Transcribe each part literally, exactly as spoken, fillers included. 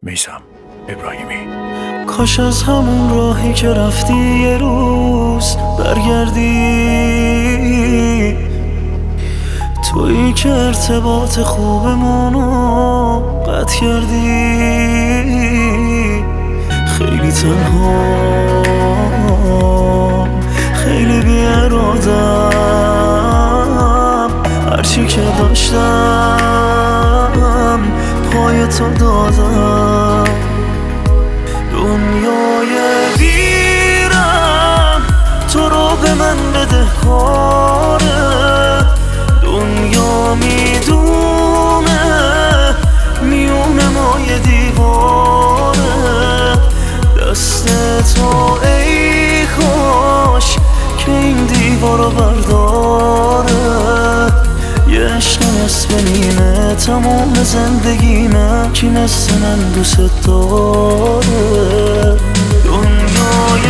میثم ابراهیمی. کاش از همون راهی که رفتی یه روز برگردی، تویی که ارتباط خوبمونو قطع کردی. خیلی تنها، خیلی بی‌اراده‌ام، هرچی که داشتم پای تو دادم. دنیای ویرم تو رو به من بده کاره، دنیا میدونه میونه ما یه دیواره. دست تو ای کاش که این دیوارو برداره. یه عشق نصف نیمه تمام زندگیمه، کی مثل من دوست داره. دنیای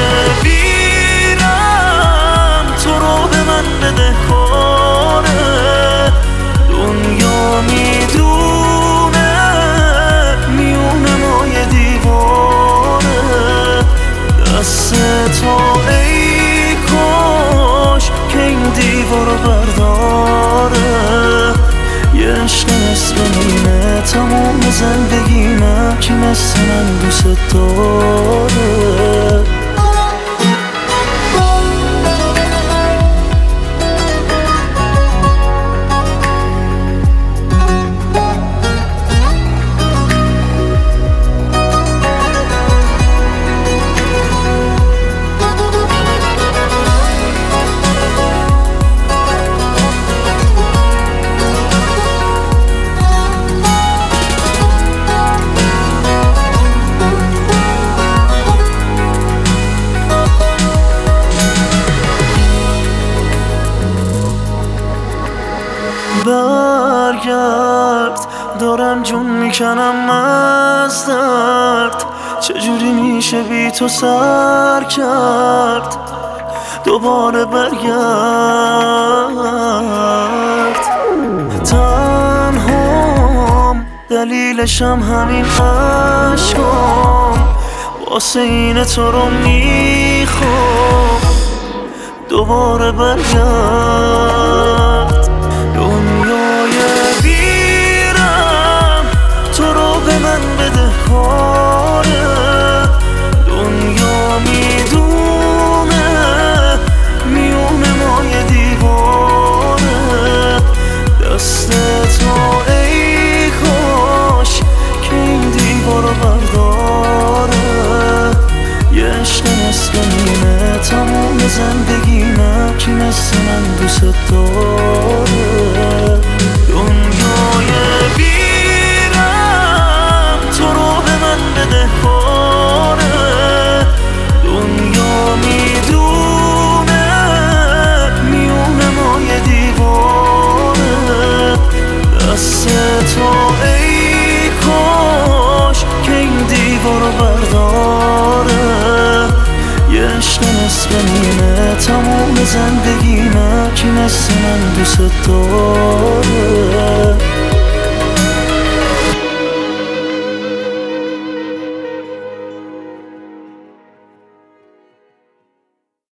ویرم تو رو به من بده کاره، دنیا میدونه میونه ما یه دیواره. دست تو ای کاش که این دیوارو برداره. یه عشق نصف نیمه تمام زندگیمه، کی مثل من دوست داره. برگرد، دارم جون میکنم از درد. چجوری میشه بی تو سر کرد؟ دوباره برگرد. تنهام دلیلشم همین عشقام، واسه اینه تو رو میخوام دوباره برگرد. دنیای ویرم تو رو به من بده کاره، دنیا میدونه میونه ما یه دیواره. دست تو ای کاش که این دیوارو برداره. یه عشق نصف نیمه تمام زندگیمه، کی مثل من دوست داره. دنیای ویرم تو رو به من بده کاره، دنیا میدونه میونه ما یه دیواره. دست تو ای کاش که این دیوارو برداره. یه عشق نصف نیمه تمام زندگیمه، کی مثل من دوست داره.